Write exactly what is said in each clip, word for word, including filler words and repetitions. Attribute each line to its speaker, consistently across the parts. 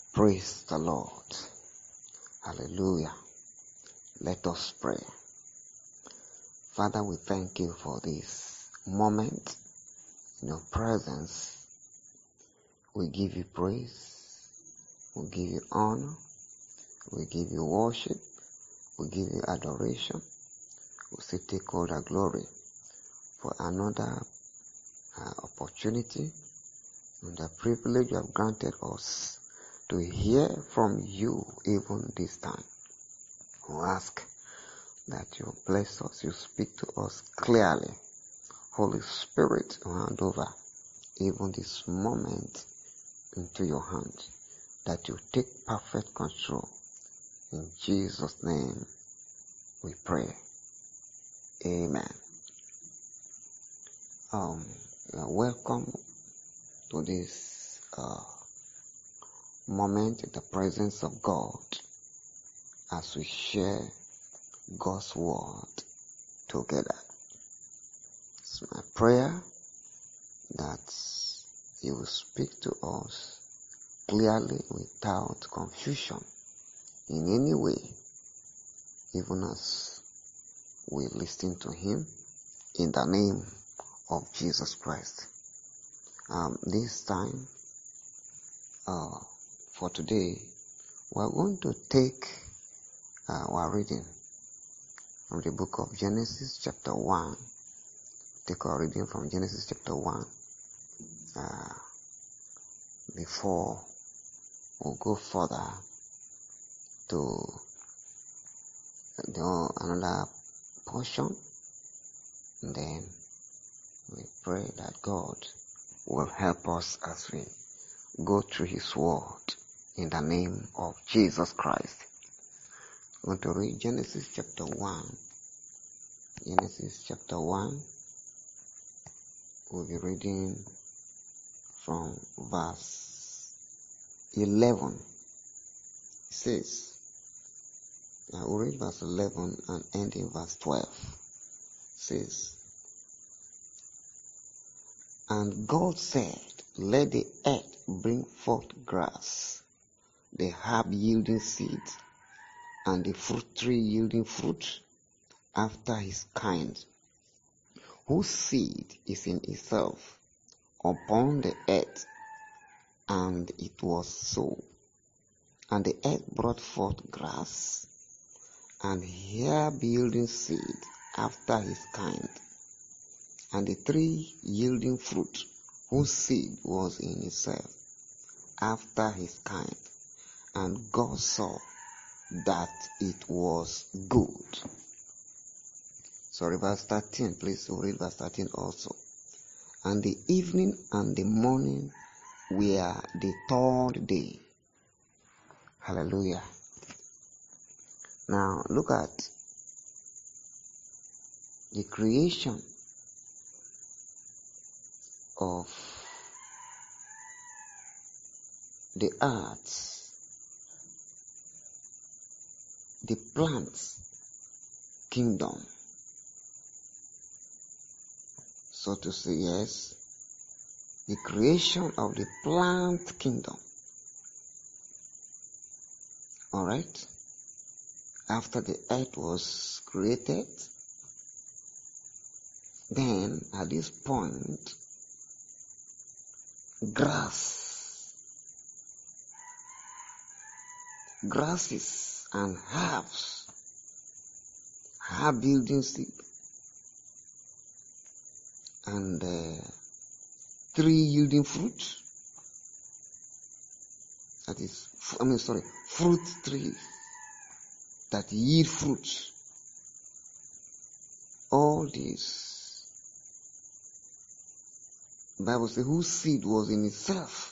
Speaker 1: Praise the Lord. Hallelujah. Let us pray. Father, we thank you for this moment in your presence. We give you praise. We give you honor. We give you worship. We give you adoration. We say take all the glory for another uh, opportunity and the privilege you have granted us to hear from you even this time. We ask that you bless us, you speak to us clearly. Holy Spirit, hand over even this moment into your hands, that you take perfect control. In Jesus' name we pray. Amen. Um, welcome to this uh, moment in the presence of God as we share God's word together. It's my prayer that He will speak to us clearly without confusion in any way, even as we listen to Him in the name of Jesus Christ. Um, this time, uh, for today, we're going to take uh, our reading from the book of Genesis chapter one. Take our reading from Genesis chapter one. Uh, before we go further to the, another portion, and then we pray that God will help us as we go through His word in the name of Jesus Christ. I'm going to read Genesis chapter one. Genesis chapter one. We'll be reading from verse eleven. It says, I will read verse eleven and end in verse twelve. It says, and God said, let the earth bring forth grass, the herb yielding seed, and the fruit tree yielding fruit after his kind, whose seed is in itself upon the earth. And it was so. And the earth brought forth grass, and herb yielding seed after his kind, and the tree yielding fruit, whose seed was in itself after his kind. And God saw that it was good. Sorry, verse thirteen, please read verse thirteen also. And the evening and the morning were the third day. Hallelujah. Now look at the creation of the earth, the plant kingdom, so to say, yes, the creation of the plant kingdom. All right. After the earth was created, then at this point, grass, grasses and herbs, herb yielding seed, and uh, tree yielding fruit. That is, I mean, sorry, fruit trees that yield fruit. All this, the Bible says, whose seed was in itself.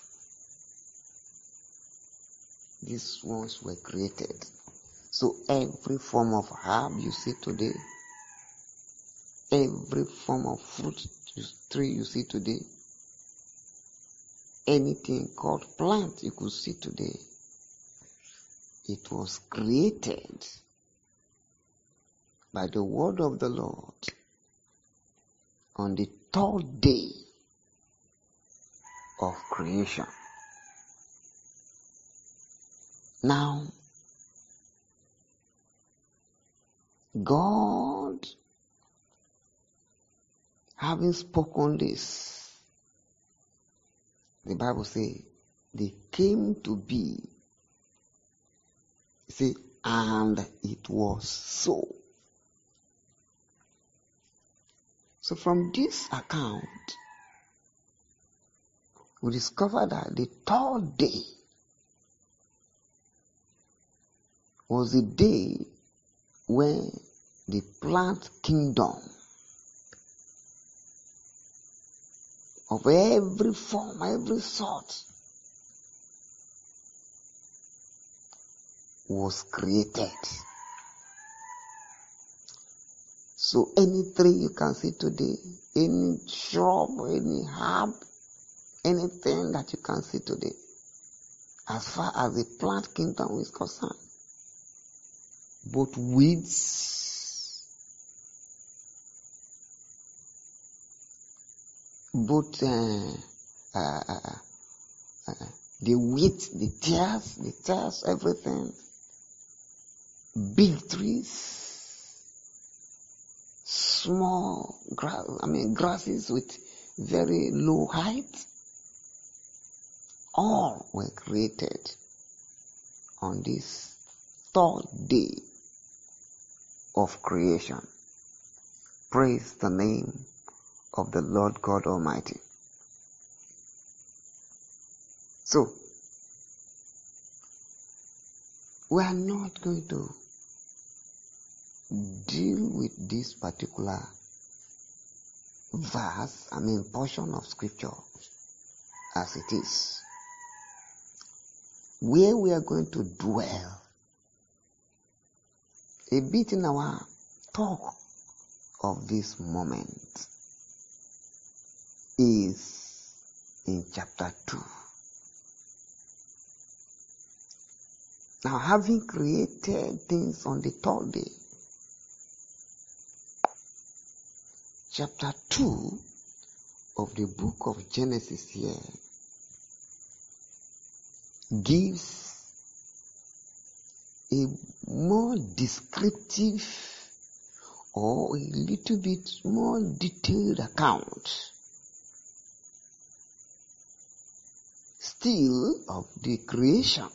Speaker 1: These ones were created. So every form of herb you see today, every form of fruit tree you see today, anything called plant you could see today, it was created by the word of the Lord on the third day of creation. Now, God, having spoken this, the Bible says, they came to be. See, and it was so. So from this account, we discover that the third day was the day when the plant kingdom of every form, every sort was created. So any tree you can see today, any shrub, any herb, anything that you can see today, as far as the plant kingdom is concerned, both weeds, both uh, uh, uh, uh, the wheat, the tares, the tares, everything, big trees, small grass, I mean grasses with very low height, all were created on this third day of creation. Praise the name of the Lord God Almighty. So, we are not going to deal with this particular verse, I mean portion of scripture as it is. Where we are going to dwell a bit in our talk of this moment is in chapter two. Now, having created things on the third day, chapter two of the book of Genesis here gives a more descriptive or a little bit more detailed account still of the creation.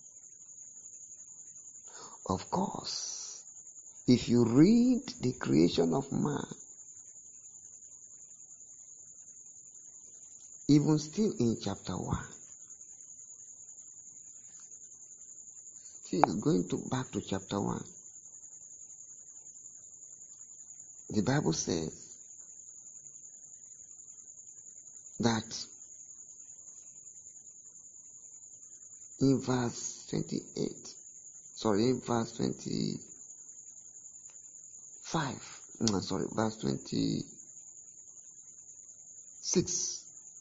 Speaker 1: Of course, if you read the creation of man, even still in chapter one, still going to back to chapter one, the Bible says that in verse twenty-eight, sorry, in verse twenty-five, no, sorry, verse twenty-six,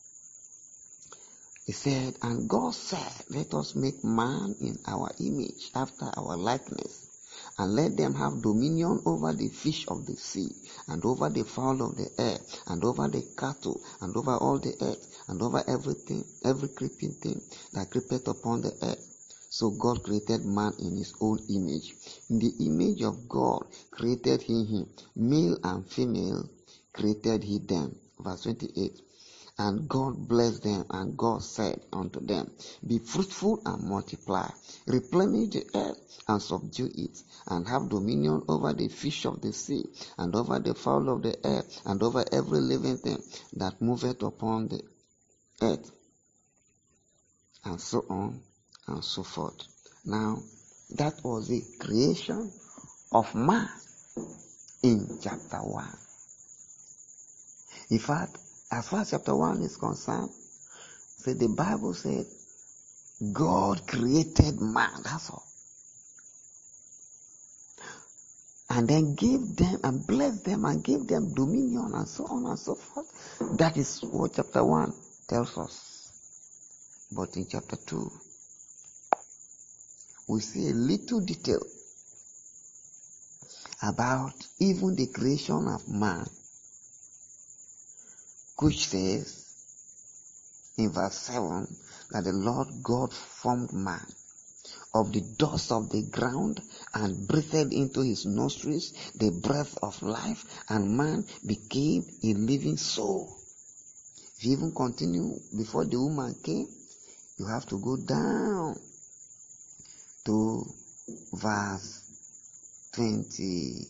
Speaker 1: he said, and God said, let us make man in our image, after our likeness, and let them have dominion over the fish of the sea, and over the fowl of the air, and over the cattle, and over all the earth, and over everything, every creeping thing that creepeth upon the earth. So God created man in his own image. In the image of God created he him. Male and female created he them. Verse twenty-eight. And God blessed them, and God said unto them, be fruitful and multiply, replenish the earth and subdue it, and have dominion over the fish of the sea, and over the fowl of the air, and over every living thing that moveth upon the earth, and so on and so forth. Now, that was the creation of man in chapter one. In fact, as far as chapter one is concerned, so the Bible said, God created man, that's all. And then gave them and blessed them and gave them dominion and so on and so forth. That is what chapter one tells us. But in chapter two, we see a little detail about even the creation of man, which says in verse seven that the Lord God formed man of the dust of the ground and breathed into his nostrils the breath of life, and man became a living soul. If you even continue before the woman came, you have to go down to verse twenty.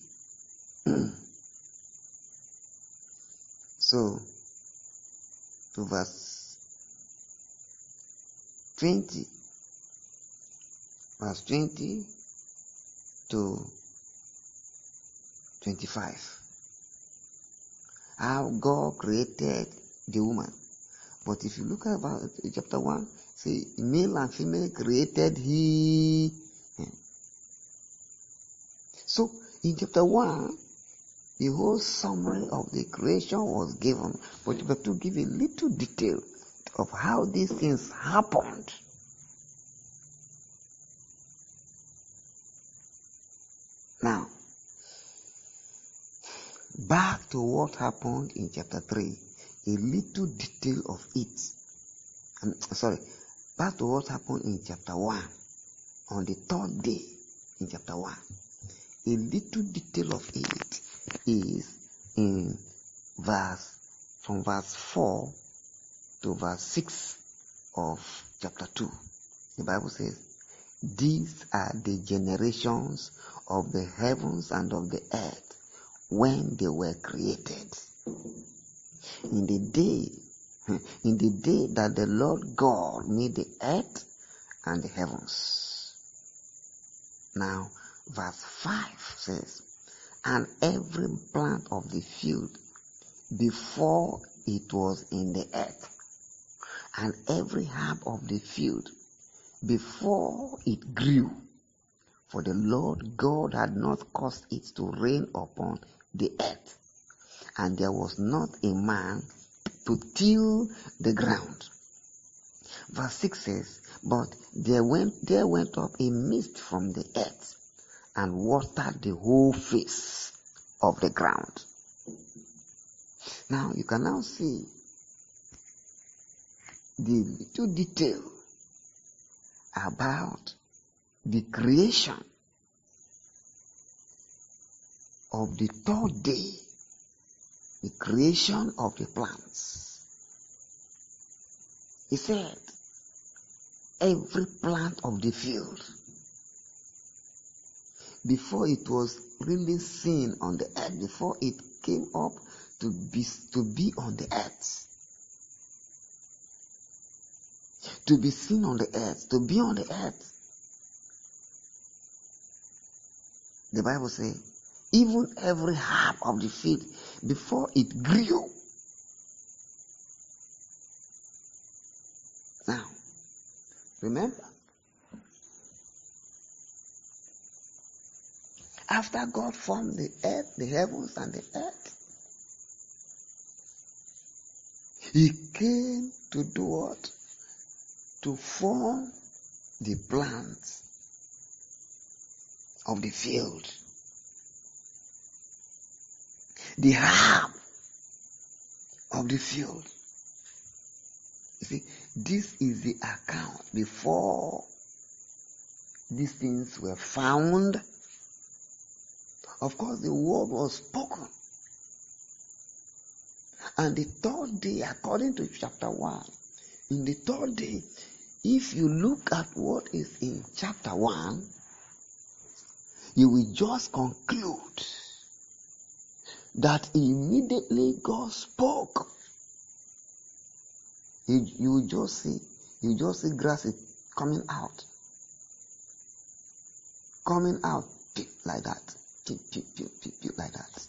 Speaker 1: So, to verse twenty. Verse twenty to twenty-five. How God created the woman. But if you look at chapter one, see, male and female created he him. So, in chapter one, the whole summary of the creation was given. But you have to give a little detail of how these things happened. Now, back to what happened in chapter three, a little detail of it. I'm sorry, back to what happened in chapter one, on the third day in chapter one. A little detail of it is in verse, from verse four to verse six of chapter two. The Bible says, these are the generations of the heavens and of the earth when they were created. In the day, in the day that the Lord God made the earth and the heavens. Now, verse five says, and every plant of the field before it was in the earth, and every herb of the field before it grew, for the Lord God had not caused it to rain upon the earth, and there was not a man to till the ground. Verse six says, but there went, there went up a mist from the earth, and watered the whole face of the ground. Now you can now see the little detail about the creation of the third day, the creation of the plants. He said, every plant of the field, before it was really seen on the earth, before it came up to be, to be on the earth, to be seen on the earth, to be on the earth, the Bible says, even every herb of the field, before it grew. Now, remember, after God formed the earth, the heavens and the earth, He came to do what? To form the plants of the field, the herb of the field. You see, this is the account before these things were found. Of course, the word was spoken. And the third day, according to chapter one, in the third day, if you look at what is in chapter one, you will just conclude that immediately God spoke. You, you will just see, you just see grass is coming out. Coming out like that. Pew, pew, pew, pew, pew, like that.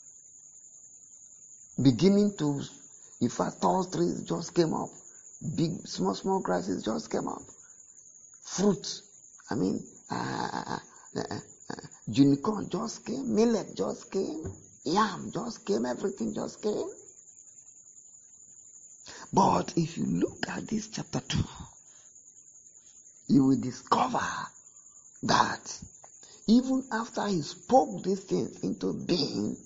Speaker 1: Beginning to, in fact, tall trees just came up. Big, small, small grasses just came up. Fruit, I mean, uh, uh, uh, uh, unicorn just came, millet just came, yam just came, everything just came. But if you look at this chapter two, you will discover that even after He spoke these things into being,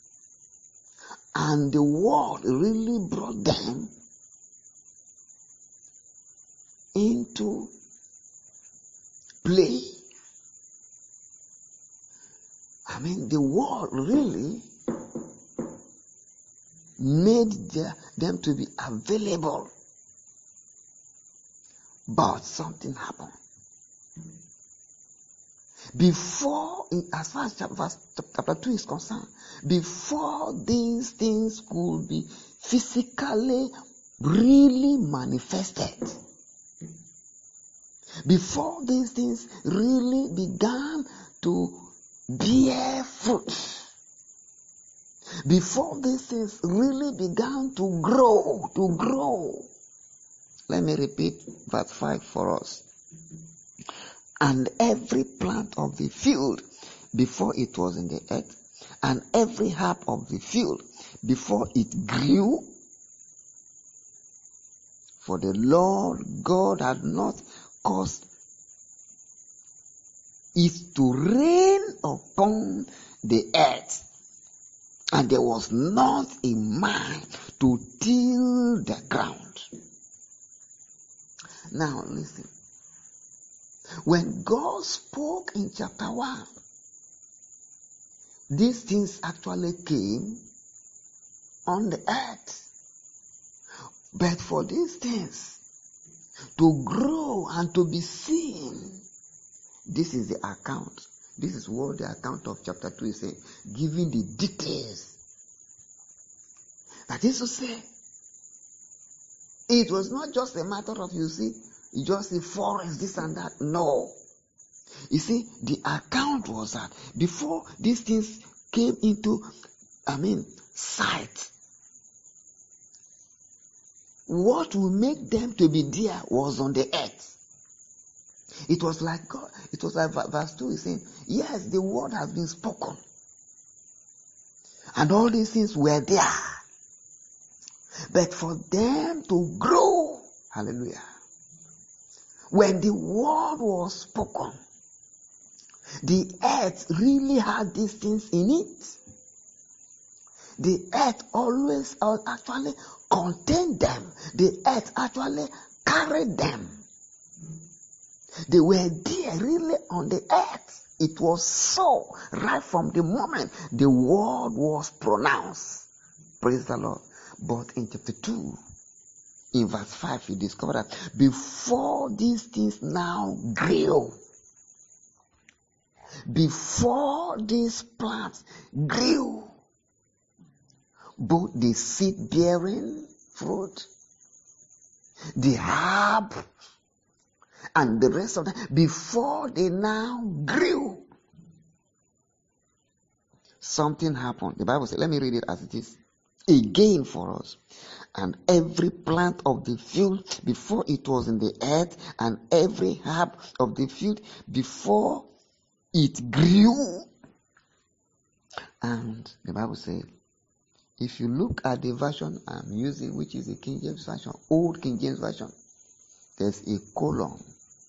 Speaker 1: and the word really brought them into play. I mean, the world really made their, them to be available. But something happened. Before, as far as chapter, verse, chapter two is concerned, before these things could be physically really manifested, before these things really began to bear fruit, before these things really began to grow, to grow. Let me repeat verse five for us. And every plant of the field before it was in the earth, and every herb of the field before it grew, for the Lord God had not caused it to rain upon the earth, and there was not a man to till the ground. Now listen. When God spoke in chapter one, these things actually came on the earth. But for these things to grow and to be seen, this is the account. This is what the account of chapter two is saying, giving the details. That is to say, it was not just a matter of, you see, just a forest, this and that. No. You see, the account was that before these things came into, I mean, sight, what will make them to be there was on the earth. It was like God, it was like verse two is saying, yes, the word has been spoken. And all these things were there. But for them to grow, hallelujah, when the word was spoken, the earth really had these things in it. The earth always actually contained them. The earth actually carried them. They were there really on the earth. It was so right from the moment the word was pronounced. Praise the Lord. But in chapter two, in verse five, you discover that before these things now grew, before these plants grew, both the seed-bearing fruit, the herb, and the rest of them, before they now grew, something happened. The Bible says, let me read it as it is again for us. And every plant of the field before it was in the earth, and every herb of the field before it grew. And the Bible says, if you look at the version I'm using, which is the King James Version, Old King James Version, there's a colon,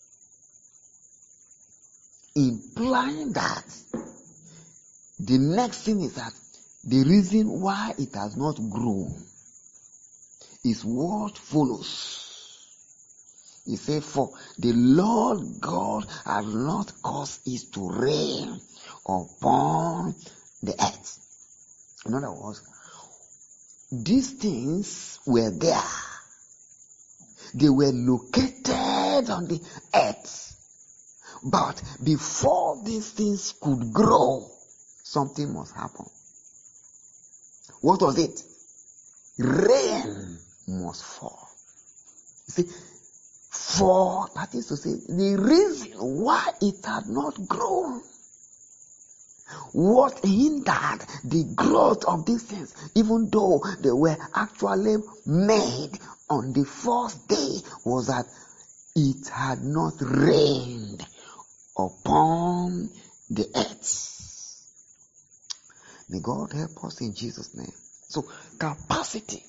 Speaker 1: implying that the next thing is that the reason why it has not grown is what follows. He said, for the Lord God has not caused it to rain upon the earth. In other words, these things were there. They were located on the earth. But before these things could grow, something must happen. What was it? Rain must fall. You see, for, that is to say, the reason why it had not grown, what hindered the growth of these things, even though they were actually made on the first day, was that it had not rained upon the earth. May God help us in Jesus' name. So, capacity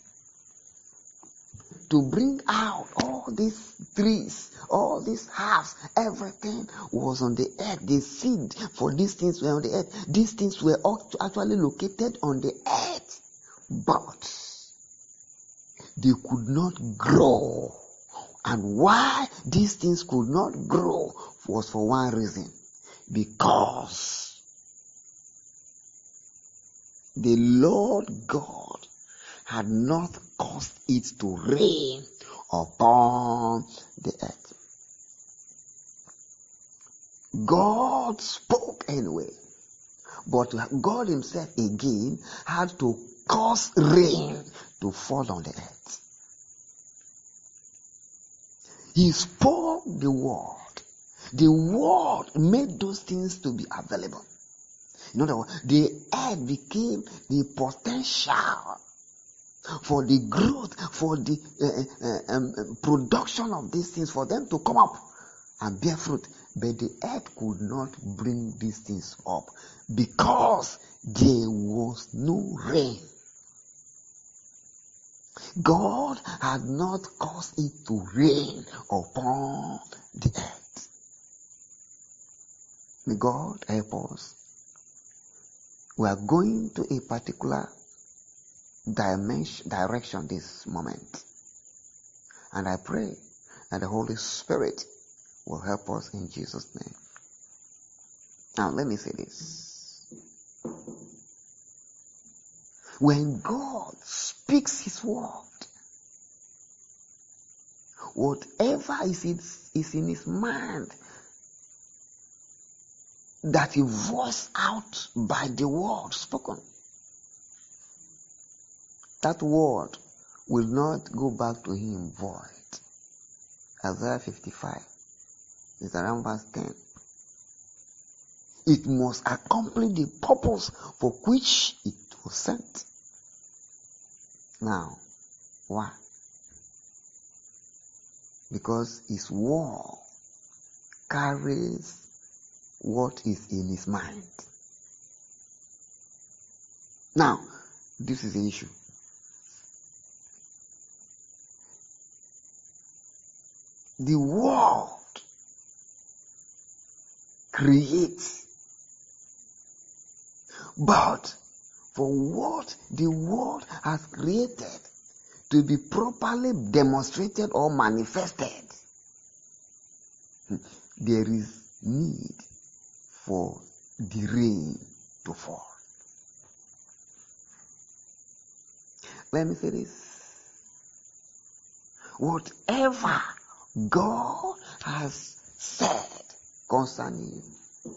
Speaker 1: to bring out all these trees, all these herbs, everything was on the earth. The seed for these things were on the earth. These things were actually located on the earth. But they could not grow. And why these things could not grow? was for one reason. Because the Lord God had not caused it to rain upon the earth. God spoke anyway, but God himself again had to cause rain to fall on the earth. He spoke the word. The word made those things to be available. In other words, the earth became the potential for the growth, for the uh, uh, um, production of these things, for them to come up and bear fruit. But the earth could not bring these things up because there was no rain. God had not caused it to rain upon the earth. May God help us. We are going to a particular dimension, direction this moment. And I pray that the Holy Spirit will help us in Jesus' name. Now, let me say this. When God speaks his word, whatever is in, is in his mind that he voiced out by the word spoken, that word will not go back to him void. Isaiah fifty-five is around verse ten. It must accomplish the purpose for which it was sent. Now, why? Because his word carries what is in his mind. Now, this is the issue. The world creates, but for what the world has created to be properly demonstrated or manifested, there is need for the rain to fall. Let me say this. Whatever God has said concerning you,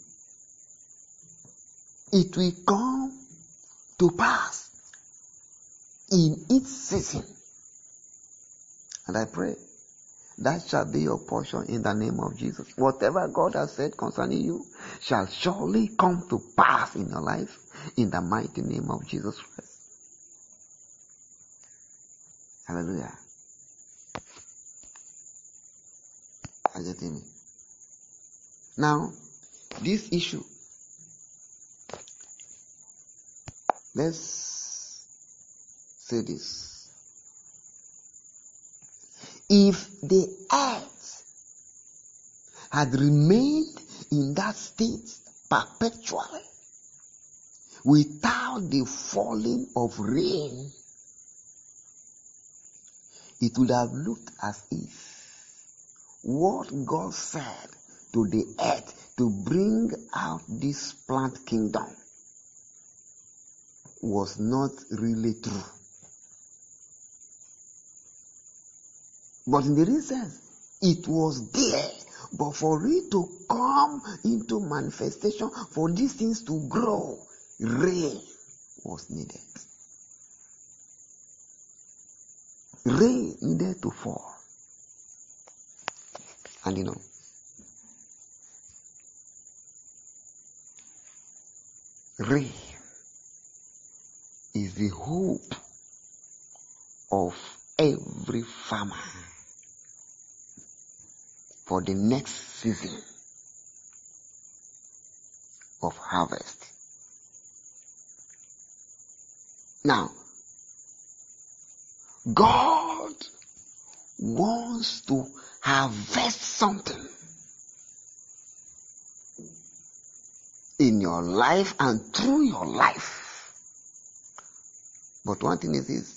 Speaker 1: it will come to pass in its season. And I pray that shall be your portion in the name of Jesus. Whatever God has said concerning you shall surely come to pass in your life in the mighty name of Jesus Christ. Hallelujah. Are you getting me? Now, this issue, let's say this. If the earth had remained in that state perpetually, without the falling of rain, it would have looked as if what God said to the earth to bring out this plant kingdom was not really true. But in the real sense, it was there. But for it to come into manifestation, for these things to grow, rain was needed. Rain needed to fall. And you know, rain is the hope of every farmer for the next season of harvest. Now, God wants to harvest something in your life and through your life. But one thing is this: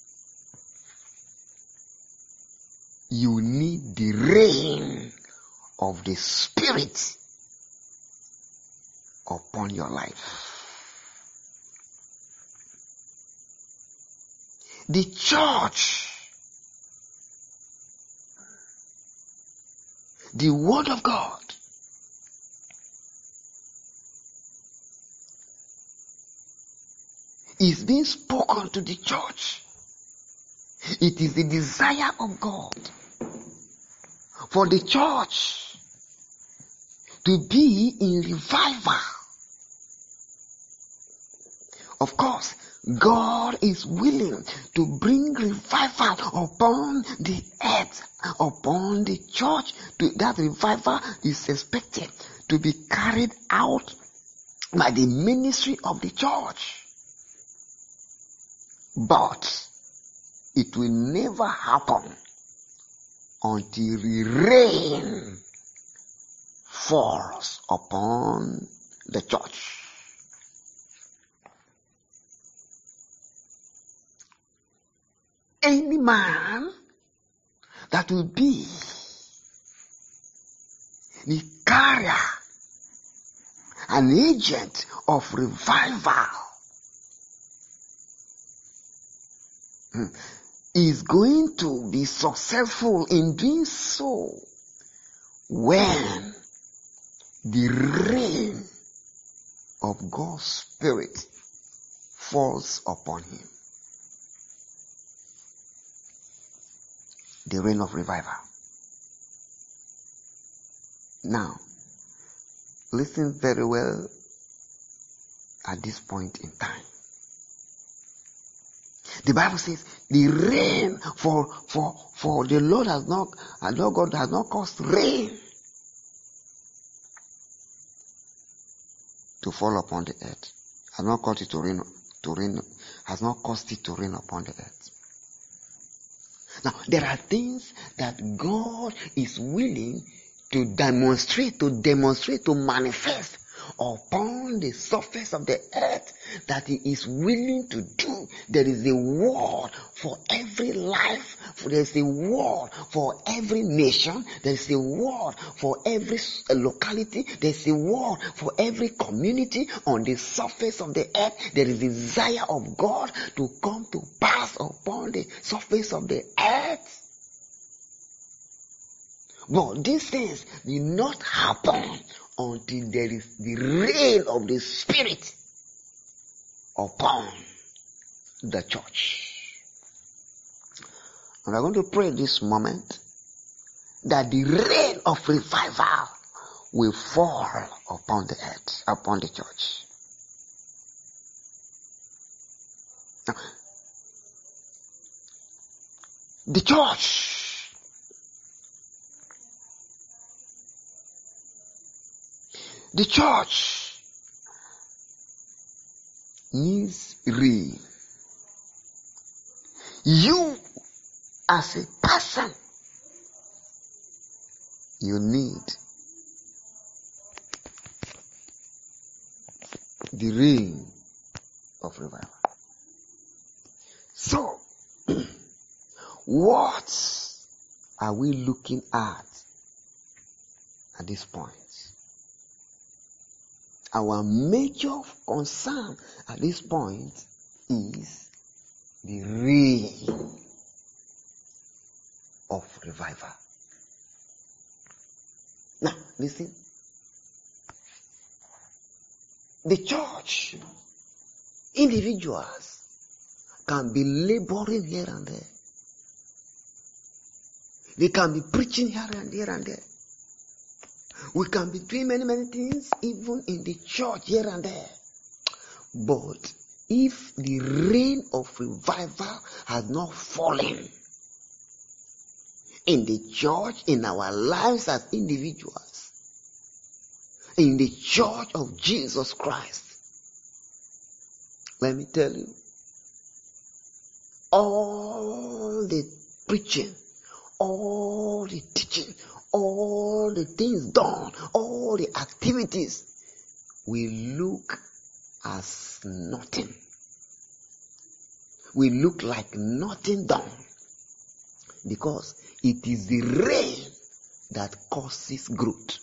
Speaker 1: you need the rain of the Spirit upon your life. The church, the Word of God, is being spoken to the church. It is the desire of God for the church to be in revival. Of course, God is willing to bring revival upon the earth, upon the church. To, that revival is expected to be carried out by the ministry of the church. But it will never happen until the rain falls upon the church. Any man that will be the carrier, an agent of revival, is going to be successful in doing so when the rain of God's Spirit falls upon him. The rain of revival. Now, listen very well at this point in time. The Bible says the rain for for for the Lord has not, and Lord God has not caused rain to fall upon the earth. Has not caused it to rain to rain has not caused it to rain upon the earth. Now, there are things that God is willing to demonstrate, to demonstrate, to manifest upon the surface of the earth that he is willing to do. There is a word for every life. There is a word for every nation. There is a word for every locality. There is a word for every community on the surface of the earth. There is a desire of God to come to pass upon the surface of the earth. But these things will not happen until there is the rain of the Spirit upon the church. And we're going to pray this moment that the rain of revival will fall upon the earth, upon the church. Now, the church The church needs rain. You, as a person, you need the rain of revival. So, what are we looking at at this point? Our major concern at this point is the rain of revival. Now, listen. The church, individuals can be laboring here and there. They can be preaching here and there and there. We can be doing many, many things, even in the church here and there. But if the rain of revival has not fallen in the church, in our lives as individuals, in the church of Jesus Christ, let me tell you, all the preaching, all the teaching, all the things done, all the activities will look as nothing. Will look like nothing done. Because it is the rain that causes growth.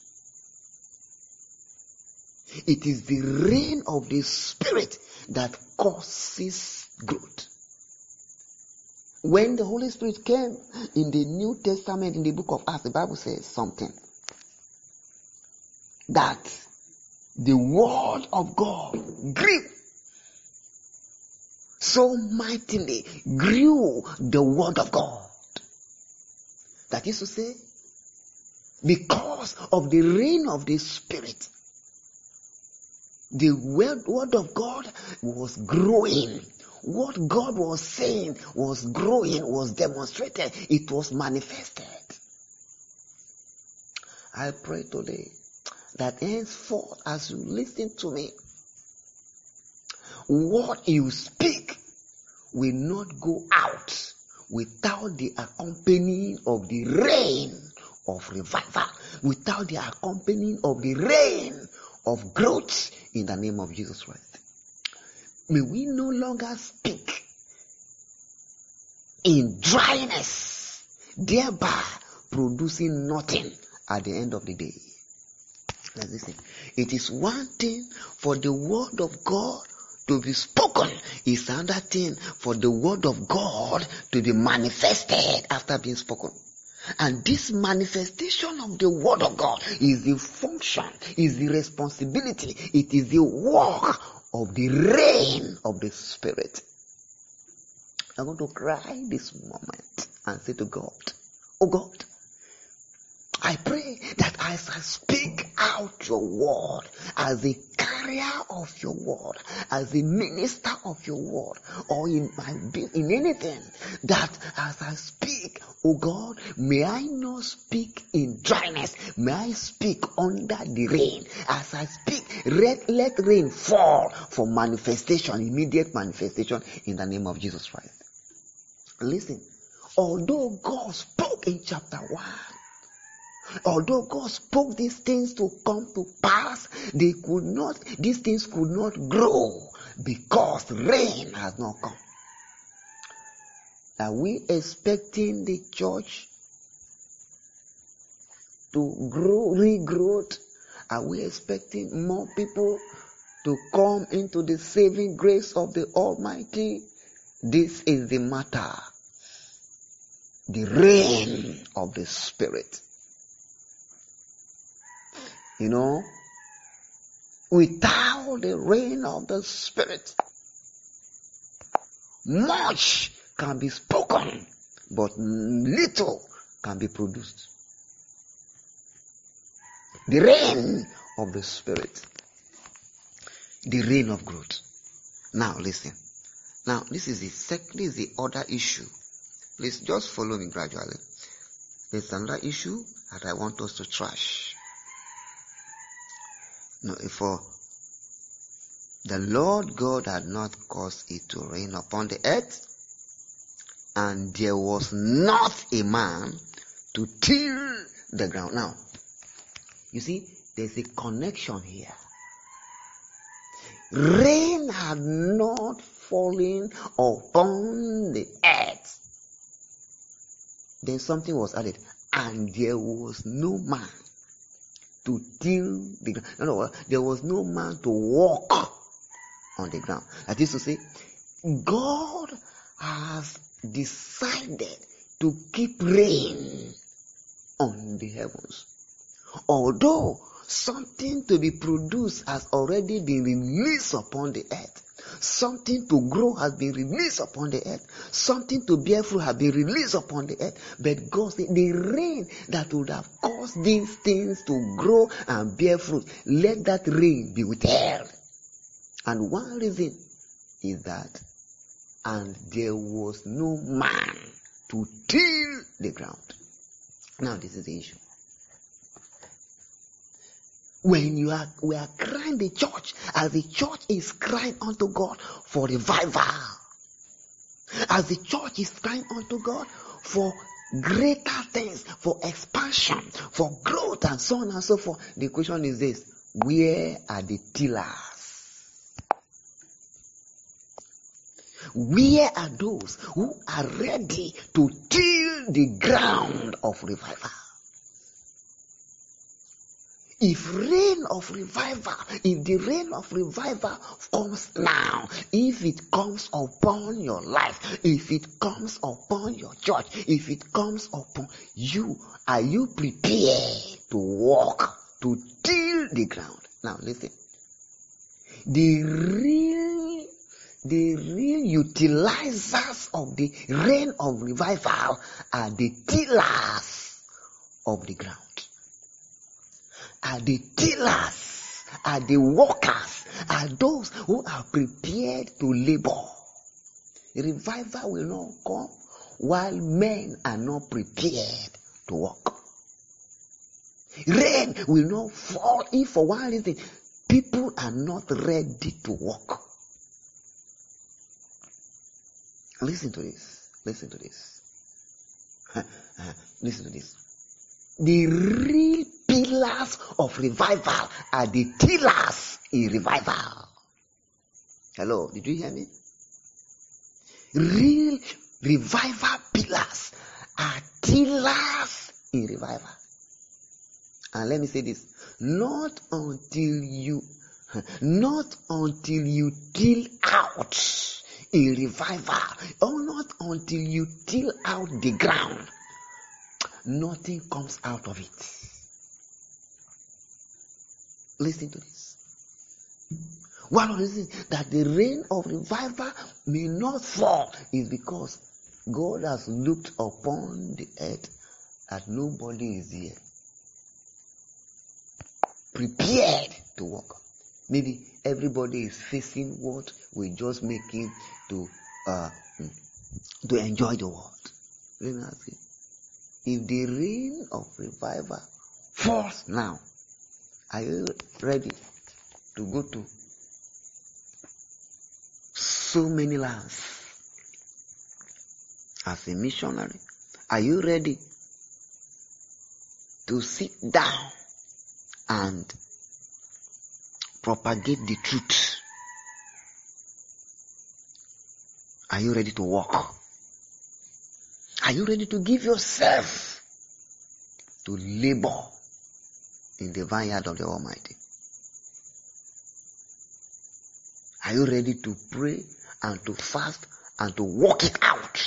Speaker 1: It is the rain of the Spirit that causes growth. When the Holy Spirit came in the New Testament, in the book of Acts, the Bible says something. That the word of God grew. So mightily grew the word of God. That is to say, because of the reign of the Spirit, the word, word of God was growing. What God was saying was growing, was demonstrated, it was manifested. I pray today that henceforth, as you listen to me, what you speak will not go out without the accompanying of the rain of revival, without the accompanying of the rain of growth in the name of Jesus Christ. May we no longer speak in dryness, thereby producing nothing at the end of the day. Now listen, it is one thing for the word of God to be spoken, it's another thing for the word of God to be manifested after being spoken. And this manifestation of the word of God is the function, is the responsibility, it is the work of the reign of the Spirit. I want to cry this moment and say to God, oh God, I pray that as I speak out your word, as a carrier of your word, as a minister of your word, or in my in anything, that as I speak, oh God, may I not speak in dryness, may I speak under the rain. As I speak, let, let rain fall for manifestation, immediate manifestation in the name of Jesus Christ. Listen, although God spoke in chapter one, although God spoke these things to come to pass, they could not, these things could not grow because rain has not come. Are we expecting the church to grow, regrowth? Are we expecting more people to come into the saving grace of the Almighty? This is the matter. The rain of the Spirit. You know, without the rain of the Spirit, much can be spoken, but little can be produced. The rain of the Spirit. The rain of growth. Now listen. Now this is the second, this is the other issue. Please just follow me gradually. There's another issue that I want us to trash. No, for the Lord God had not caused it to rain upon the earth, and there was not a man to till the ground. Now, you see, there's a connection here. Rain had not fallen upon the earth. Then something was added, and there was no man to till the ground. No, no, there was no man to walk on the ground. That is to say, God has decided to keep rain on the heavens. Although something to be produced has already been released upon the earth. Something to grow has been released upon the earth. Something to bear fruit has been released upon the earth. But God said, the rain that would have caused these things to grow and bear fruit, let that rain be withheld. And one reason is that, and there was no man to till the ground. Now this is the issue. When you are, we are crying the church, as the church is crying unto God for revival, as the church is crying unto God for greater things, for expansion, for growth, and so on and so forth, the question is this: where are the tillers? Where are those who are ready to till the ground of revival? If rain of revival, if the rain of revival comes now, if it comes upon your life, if it comes upon your church, if it comes upon you, are you prepared to walk, to till the ground? Now listen. The real, the real utilizers of the rain of revival are the tillers of the ground. Are the tillers, are the workers, are those who are prepared to labor. Revival will not come while men are not prepared to work. Rain will not fall if for one reason people are not ready to work. Listen to this. Listen to this. Listen to this. The real pillars of revival are the tillers in revival. Hello, did you hear me? Real revival pillars are tillers in revival. And let me say this, not until you, not until you till out in revival, or not until you till out the ground, nothing comes out of it. Listen to this. One of the reasons that the rain of revival may not fall is because God has looked upon the earth and nobody is here prepared to walk. Maybe everybody is facing what we just making to uh, to enjoy the world. Let me ask you, if the rain of revival falls now, are you ready to go to so many lands as a missionary? Are you ready to sit down and propagate the truth? Are you ready to walk? Are you ready to give yourself to labor in the vineyard of the Almighty? Are you ready to pray and to fast and to walk it out?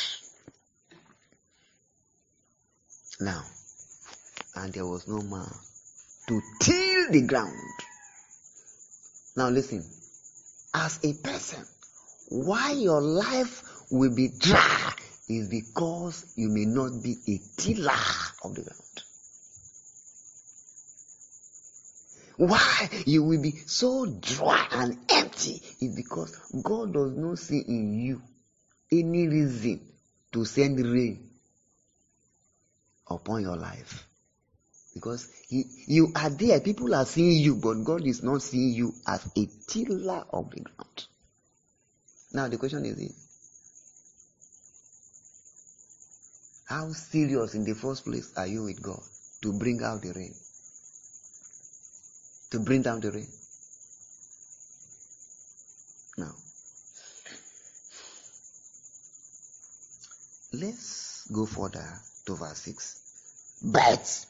Speaker 1: Now, and there was no man to till the ground. Now listen, as a person, why your life will be dry is because you may not be a tiller of the ground. Why you will be so dry and empty is because God does not see in you any reason to send rain upon your life. Because he, you are there, people are seeing you, but God is not seeing you as a tiller of the ground. Now the question is this: how serious in the first place are you with God to bring out the rain? To bring down the rain. Now, let's go further to verse six. But,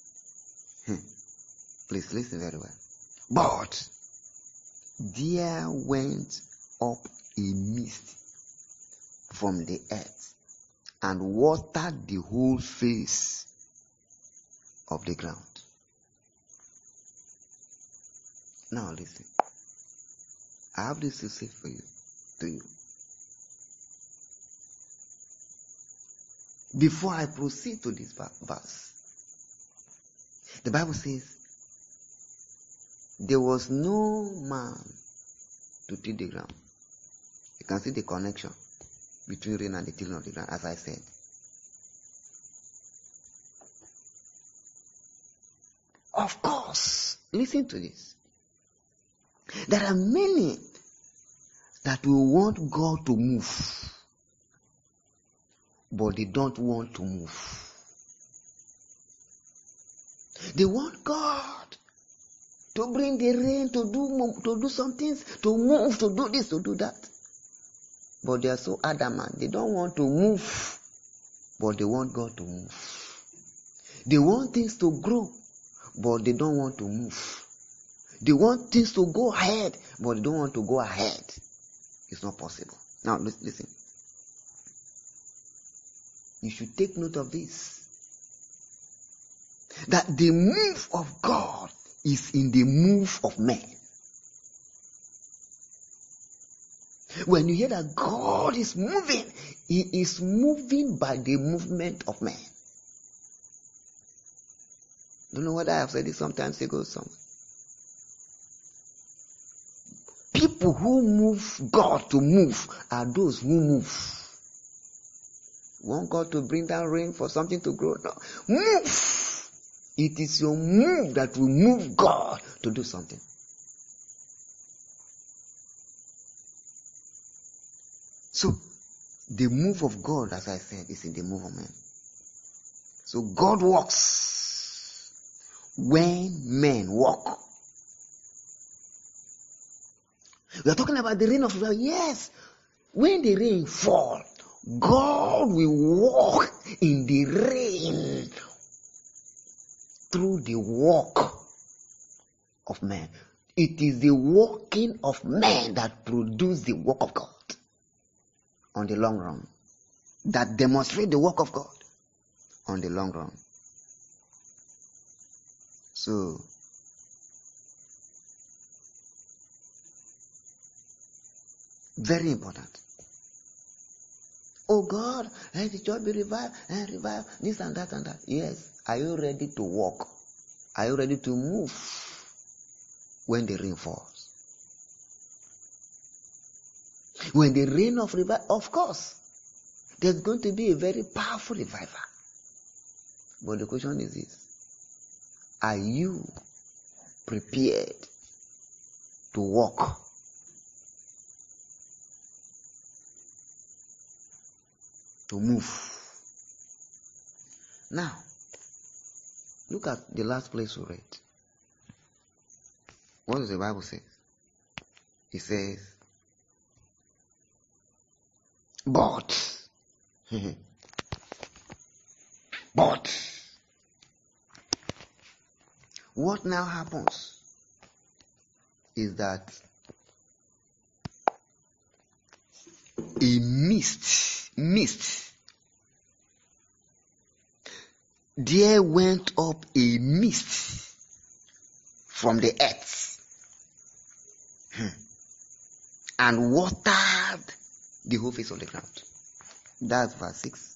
Speaker 1: please listen very well. But there went up a mist from the earth and watered the whole face of the ground. Now listen. I have this to say for you, to you. Before I proceed to this verse, the Bible says, there was no man to till the ground. You can see the connection between rain and the tilling of the ground, as I said. Of course, listen to this. There are many that will want God to move, but they don't want to move. They want God to bring the rain, to do to do some things, to move, to do this, to do that. But they are so adamant. They don't want to move, but they want God to move. They want things to grow, but they don't want to move. They want things to go ahead, but they don't want to go ahead. It's not possible. Now, listen. You should take note of this. That the move of God is in the move of men. When you hear that God is moving, He is moving by the movement of men. Don't know whether I have said it sometimes ago. Some people who move God to move are those who move. Want God to bring down rain for something to grow? No. Move. It is your move that will move God to do something. So, the move of God, as I said, is in the move of men. So, God works when men walk. We are talking about the rain of God. Yes. When the rain falls, God will walk in the rain through the walk of man. It is the walking of man that produces the work of God on the long run. That demonstrates the work of God on the long run. So, very important. Oh God, let the church be revived and revived, this and that and that. Yes. Are you ready to walk? Are you ready to move when the rain falls? When the rain of revival, of course, there's going to be a very powerful revival. But the question is this: are you prepared to walk? To move. Now, look at the last place we read. What does the Bible say? It says, but, but, what now happens is that a mist, mist, there went up a mist from the earth hmm. and watered the whole face of the ground. That's verse six.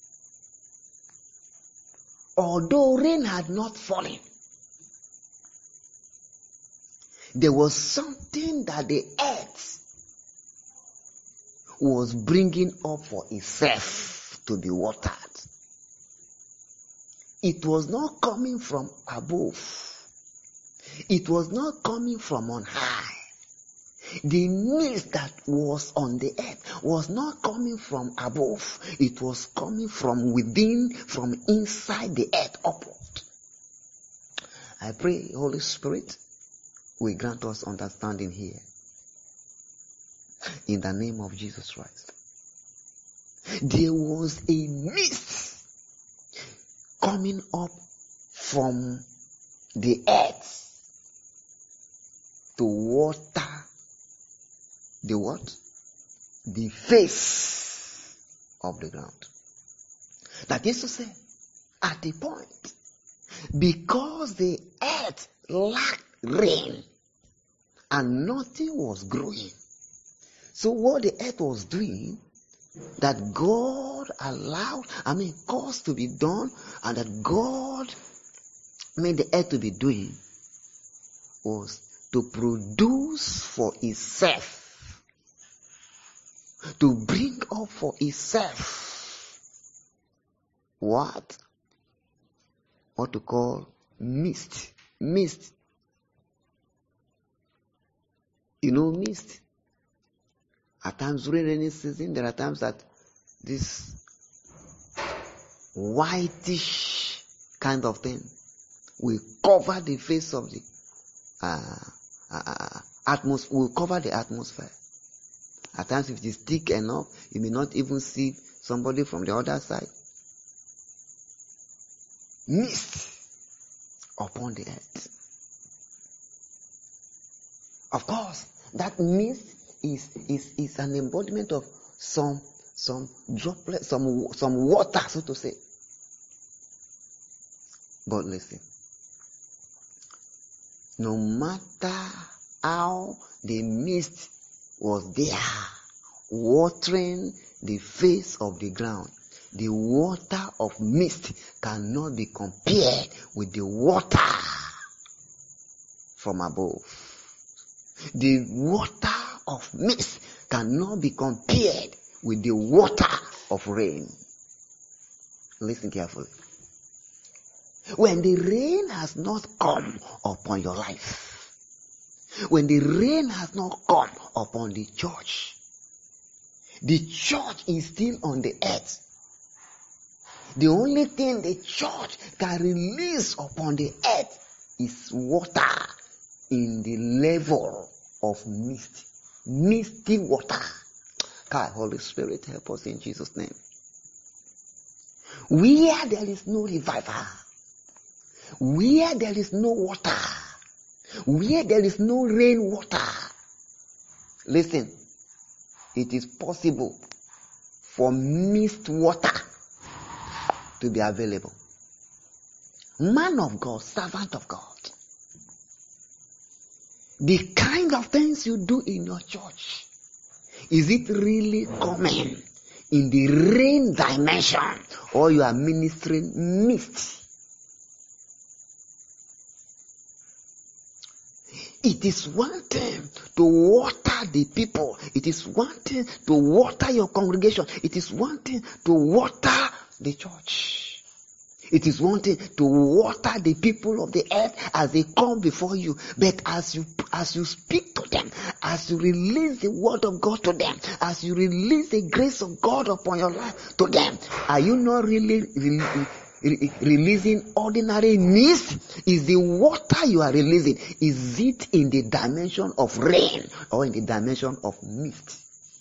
Speaker 1: Although rain had not fallen, there was something that the earth was bringing up for itself to be watered. It was not coming from above. It was not coming from on high. The mist that was on the earth was not coming from above. It was coming from within, from inside the earth upward. I pray, Holy Spirit, will grant us understanding here. In the name of Jesus Christ. There was a mist coming up from the earth to water the what? The face of the ground. That is to say, at the point, because the earth lacked rain and nothing was growing. So what the earth was doing, that God allowed, I mean, caused to be done, and that God made the earth to be doing, was to produce for itself, to bring up for itself, what? What to call mist. Mist. You know mist? At times during rainy season, there are times that this whitish kind of thing will cover the face of the uh, uh, atmosphere, will cover the atmosphere. At times, if it is thick enough, you may not even see somebody from the other side. Mist upon the earth. Of course, that mist is, is, is an embodiment of some, some droplet, some, some water, so to say. But listen, no matter how the mist was there, watering the face of the ground, the water of mist cannot be compared with the water from above. The water of mist cannot be compared with the water of rain. Listen carefully. When the rain has not come upon your life, when the rain has not come upon the church, the church is still on the earth. The only thing the church can release upon the earth is water in the level of mist. Misty water. God, Holy Spirit, help us in Jesus' name. Where there is no revival, where there is no water, where there is no rainwater, listen, it is possible for mist water to be available. Man of God, servant of God, the kind of things you do in your church, is it really coming in the rain dimension, or you are ministering mist? It is one thing to water the people. It is one thing to water your congregation. It is one thing to water the church. It is one thing to water the people of the earth as they come before you. But as you as you speak to them, as you release the word of God to them, as you release the grace of God upon your life to them, are you not really, really re- releasing ordinary mist? Is the water you are releasing, is it in the dimension of rain or in the dimension of mist?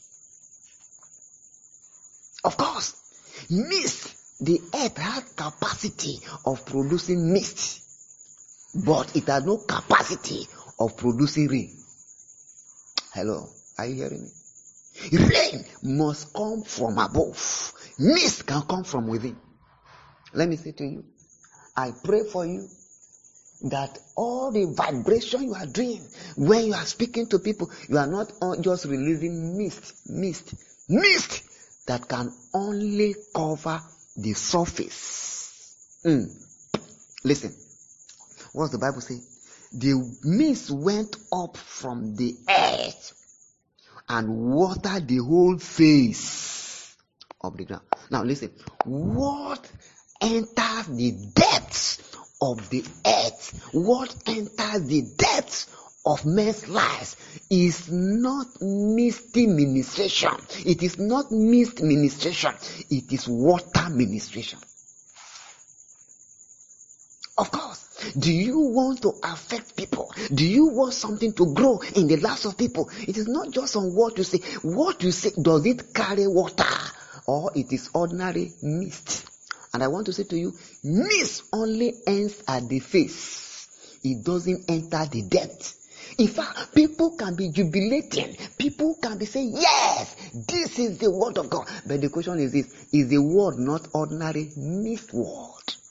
Speaker 1: Of course, mist, the earth has capacity of producing mist, but it has no capacity of producing rain. Hello, are you hearing me? Rain must come from above. Mist can come from within. Let me say to you, I pray for you that all the vibration you are doing when you are speaking to people, you are not just releasing mist, mist, mist that can only cover the surface. Mm. Listen, what's the Bible say? The mist went up from the earth and watered the whole face of the ground. Now listen, what enters the depths of the earth, what enters the depths of men's lives is not misty ministration. It is not mist ministration. It is water ministration. Of course. Do you want to affect people? Do you want something to grow in the lives of people? It is not just on what you say. What you say, does it carry water or it is ordinary mist? And I want to say to you, mist only ends at the face. It doesn't enter the depth. In fact, people can be jubilating. People can be saying, yes, this is the word of God. But the question is this, is the word not ordinary mist word?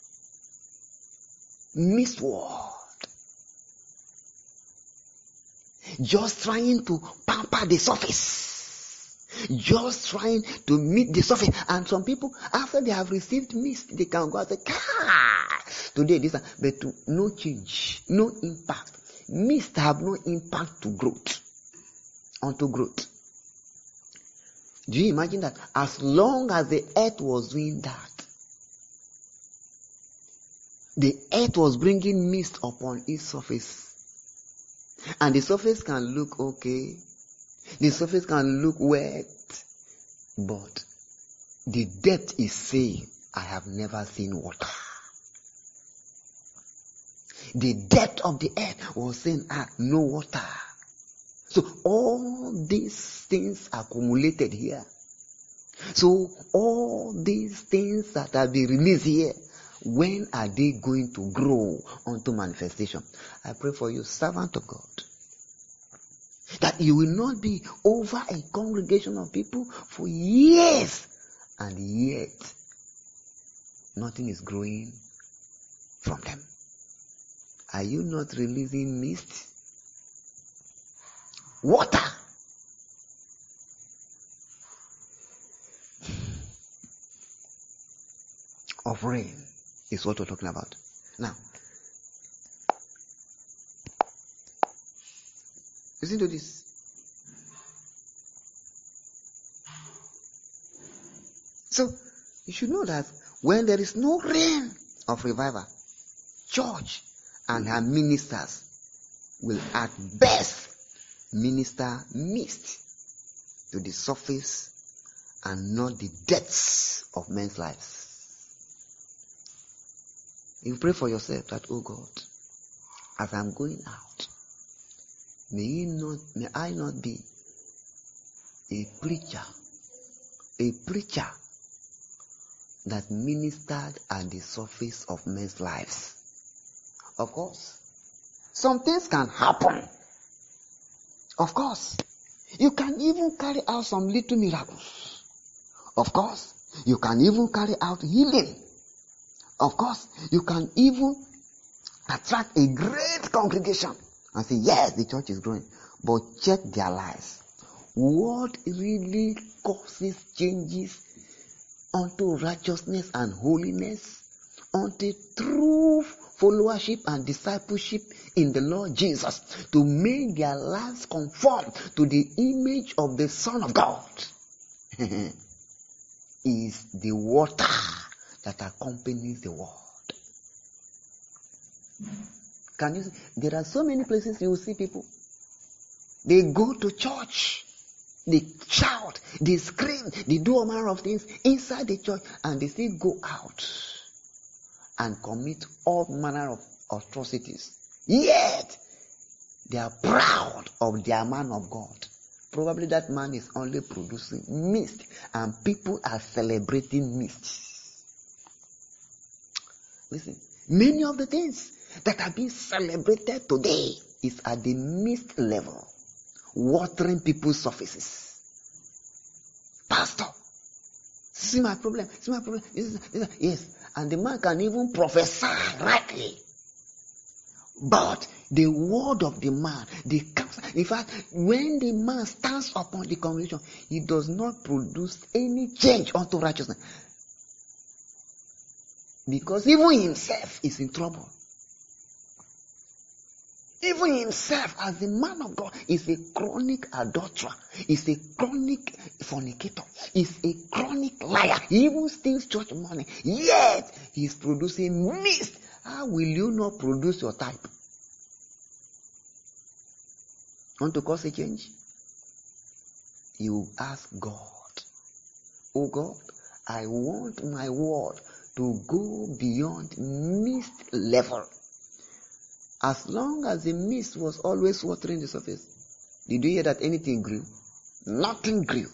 Speaker 1: Mist word. Just trying to pamper the surface. Just trying to meet the surface. And some people, after they have received mist, they can go and say, ah, today this, but to no change, no impact. Mist have no impact to growth, onto growth. Do you imagine that? As long as the earth was doing that, the earth was bringing mist upon its surface. And the surface can look okay. The surface can look wet. But the depth is saying, I have never seen water. The depth of the earth was saying, ah, no water. So all these things accumulated here. So all these things that have been released here When are they going to grow unto manifestation? I pray for you, servant of God, that you will not be over a congregation of people for years, and yet nothing is growing from them. Are you not releasing mist? Water. Of rain is what we're talking about. Now, listen to this. So, you should know that when there is no rain of revival, church and her ministers will at best minister mist to the surface and not the depths of men's lives. You pray for yourself that, oh God, as I'm going out, may he not, may I not be a preacher, a preacher that ministered at the surface of men's lives. Of course, some things can happen. Of course, you can even carry out some little miracles. Of course, you can even carry out healing. Of course, you can even attract a great congregation and say, yes, the church is growing. But check their lives. What really causes changes unto righteousness and holiness, unto true followership and discipleship in the Lord Jesus, to make their lives conform to the image of the Son of God, is the water that accompanies the word. Can you see? There are so many places you will see people. They go to church, they shout, they scream, they do all manner of things inside the church, and they still go out and commit all manner of atrocities. Yet they are proud of their man of God. Probably that man is only producing mist, and people are celebrating mist. Listen, many of the things that are being celebrated today is at the mist level, watering people's surfaces. Pastor, see my problem, see my problem. Yes, and the man can even prophesy rightly. But the word of the man, the counsel, in fact, when the man stands upon the congregation, he does not produce any change unto righteousness. Because even himself is in trouble. Even himself, as a man of God, is a chronic adulterer, is a chronic fornicator, is a chronic liar. He even steals church money. Yet, he is producing mist. How will you not produce your type? Want to cause a change? You ask God, oh God, I want my word to go beyond mist level. As long as the mist was always watering the surface, did you hear that anything grew? Nothing grew.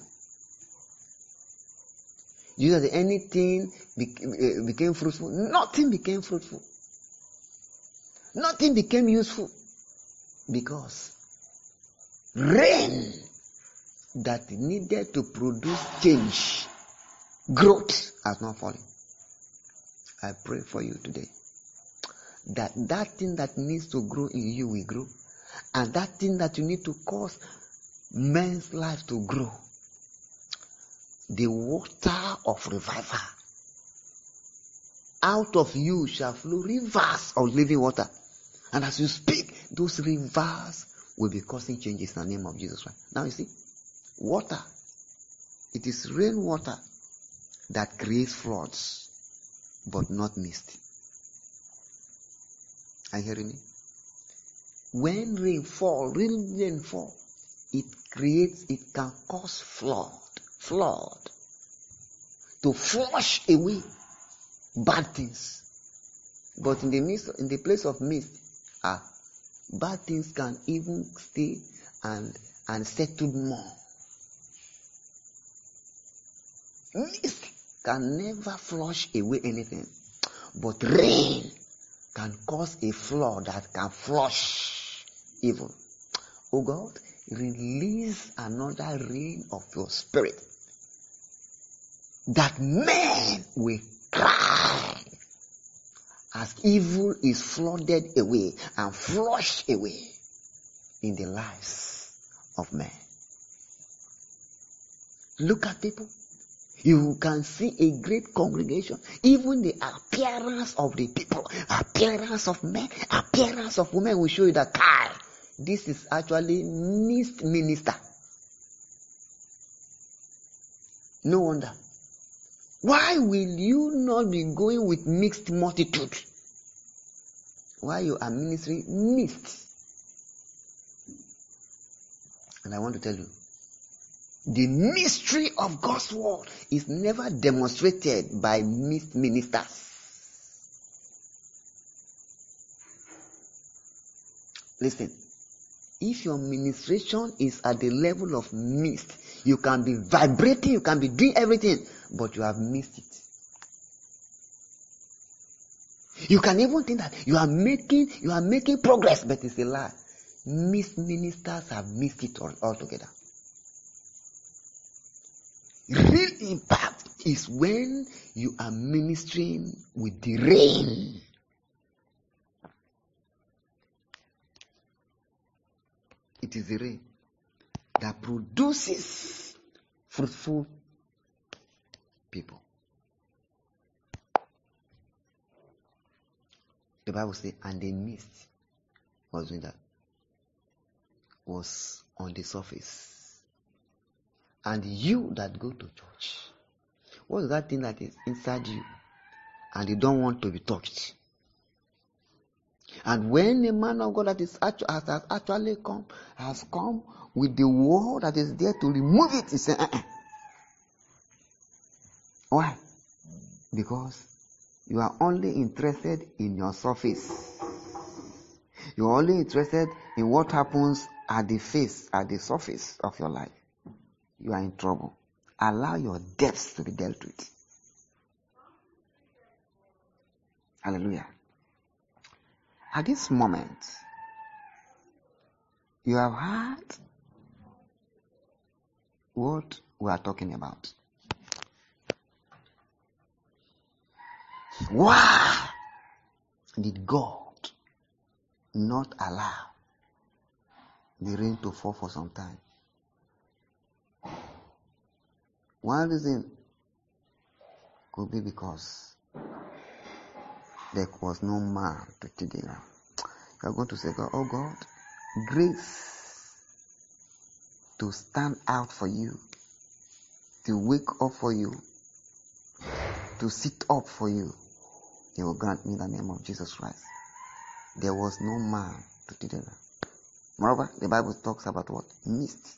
Speaker 1: Did you hear that anything beca- became fruitful? Nothing became fruitful. Nothing became useful. Because rain that needed to produce change, growth, has not fallen. I pray for you today that that thing that needs to grow in you will grow, and that thing that you need to cause men's life to grow, the water of revival, out of you shall flow rivers of living water, and as you speak, those rivers will be causing changes in the name of Jesus Christ. Now you see, water, it is rainwater that creates floods, but not mist. Are you hearing me? When rain fall, real rain fall, it creates, it can cause flood, flood, to flush away bad things. But in the midst, in the place of mist, ah, bad things can even stay and and settle more. Mist can never flush away anything. But rain can cause a flood that can flush evil. Oh God, release another rain of your spirit, that men will cry as evil is flooded away and flushed away in the lives of men. Look at people. You can see a great congregation. Even the appearance of the people, appearance of men, appearance of women will show you that, ah, this is actually mixed minister. No wonder. Why will you not be going with mixed multitude? Why you are ministry mixed? And I want to tell you, the mystery of God's word is never demonstrated by mixed ministers. Listen, if your ministration is at the level of mist, you can be vibrating, you can be doing everything, but you have missed it. You can even think that you are making, you are making progress, but it's a lie. Missed ministers have missed it all, altogether. Real impact is when you are ministering with the rain. It is the rain that produces fruitful people. The Bible says, and the mist was doing that, was on the surface. And you that go to church, what is that thing that is inside you and you don't want to be touched? And when a man of God that is actu- has, has actually come, has come with the word that is there to remove it, he said, uh-uh. Why? Because you are only interested in your surface. You are only interested in what happens at the face, at the surface of your life. You are in trouble. Allow your depths to be dealt with. Hallelujah. At this moment, you have heard what we are talking about. Why did God not allow the rain to fall for some time? One reason could be because there was no man to take it out. You are going to say, God, oh God, grace to stand out for you, to wake up for you, to sit up for you. He will grant me in the name of Jesus Christ. There was no man to take it out. Moreover, the Bible talks about what? Mist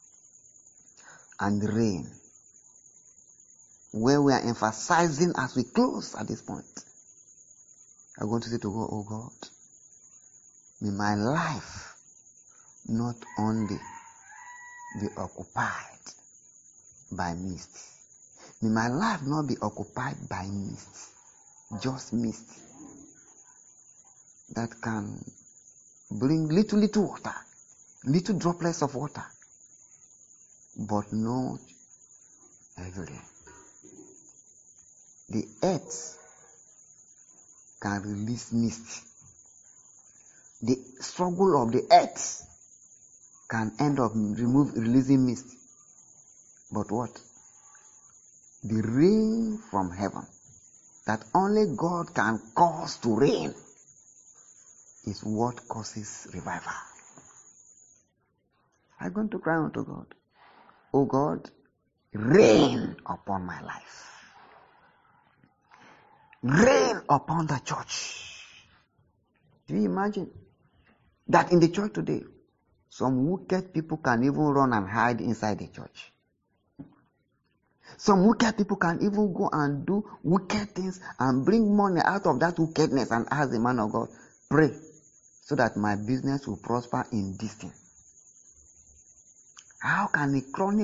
Speaker 1: and rain. Where we are emphasizing as we close at this point, I'm going to say to God, oh God, may my life not only be occupied by mist. May my life not be occupied by mist. Just mist that can bring little, little water, little droplets of water, but not every day. The earth can release mist. The struggle of the earth can end up remove, releasing mist. But what? The rain from heaven that only God can cause to rain is what causes revival. I'm going to cry unto God. Oh God, rain upon my life. Rain upon the church. Do you imagine that in the church today, some wicked people can even run and hide inside the church? Some wicked people can even go and do wicked things and bring money out of that wickedness and ask the man of God, pray so that my business will prosper in this thing. How can a chronic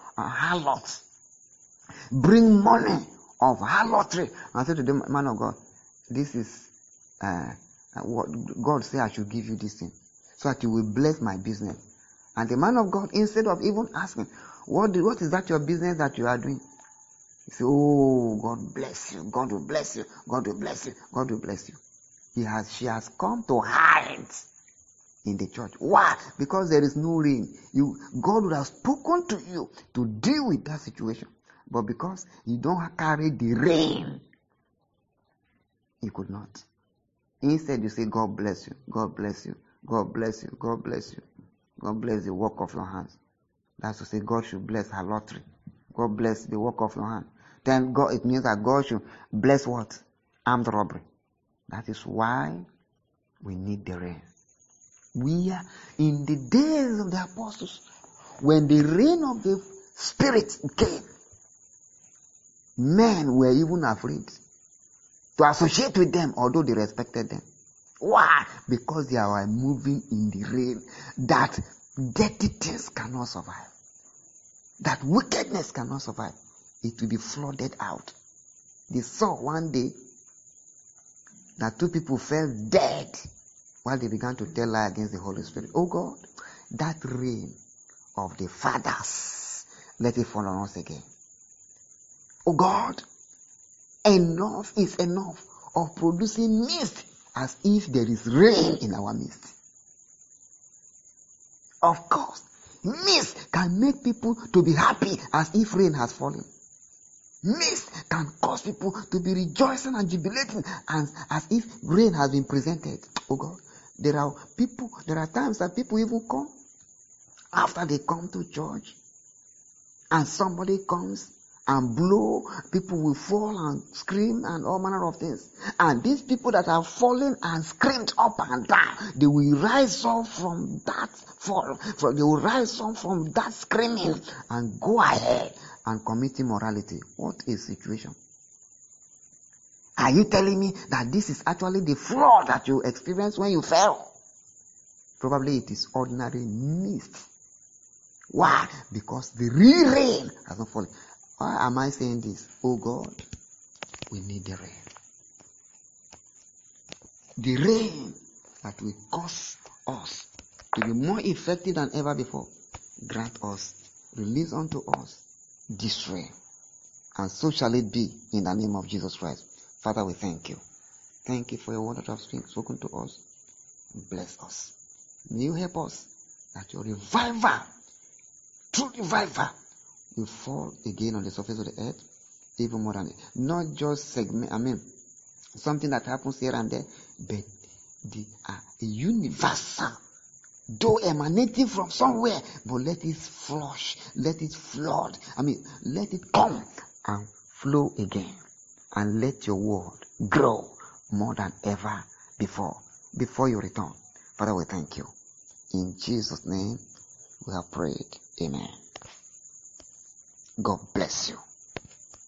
Speaker 1: harlot bring money of harlotry and say to the man of God, this is uh, what God said I should give you this thing, so that you will bless my business. And the man of God, instead of even asking, what, do, what is that your business that you are doing? He said, oh, God bless you. God will bless you. God will bless you. God will bless you. He has, she has come to hide in the church. Why? Because there is no rain. You, God would have spoken to you to deal with that situation. But because you don't carry the rain, you could not. Instead, you say, God bless you. God bless you. God bless you. God bless you. God bless the work of your hands. That's to say, God should bless her lottery. God bless the work of your hand. Then God, it means that God should bless what? Armed robbery. That is why we need the rain. We are in the days of the apostles, when the rain of the Spirit came, men were even afraid to associate with them, although they respected them. Why? Because they are moving in the rain that dirty things cannot survive, that wickedness cannot survive. It will be flooded out. They saw one day that two people fell dead while they began to tell lie against the Holy Spirit. Oh God, that rain of the fathers, let it fall on us again. Oh God, enough is enough of producing mist as if there is rain in our midst. Of course, mist can make people to be happy as if rain has fallen. Mist can cause people to be rejoicing and jubilating as, as if rain has been presented. Oh God, there are people, there are times that people even come after they come to church and somebody comes and blow, people will fall and scream and all manner of things. And these people that have fallen and screamed up and down, they will rise up from that fall, from, they will rise up from that screaming and go ahead and commit immorality. What a situation. Are you telling me that this is actually the flood that you experienced when you fell? Probably it is ordinary mist. Why? Because the real rain has not fallen. Why am I saying this? Oh God, we need the rain. The rain that will cause us to be more effective than ever before. Grant us, release unto us this rain. And so shall it be in the name of Jesus Christ. Father, we thank you. Thank you for your word that you have spoken to us. Bless us. May you help us that your revival, true revival, will fall again on the surface of the earth, even more than it. Not just segment, I mean, something that happens here and there, but the uh, universal, though emanating from somewhere, but let it flush, let it flood, I mean, let it come and flow again, and let your word grow more than ever before, before you return. Father, we thank you. In Jesus' name, we have prayed. Amen. God bless you.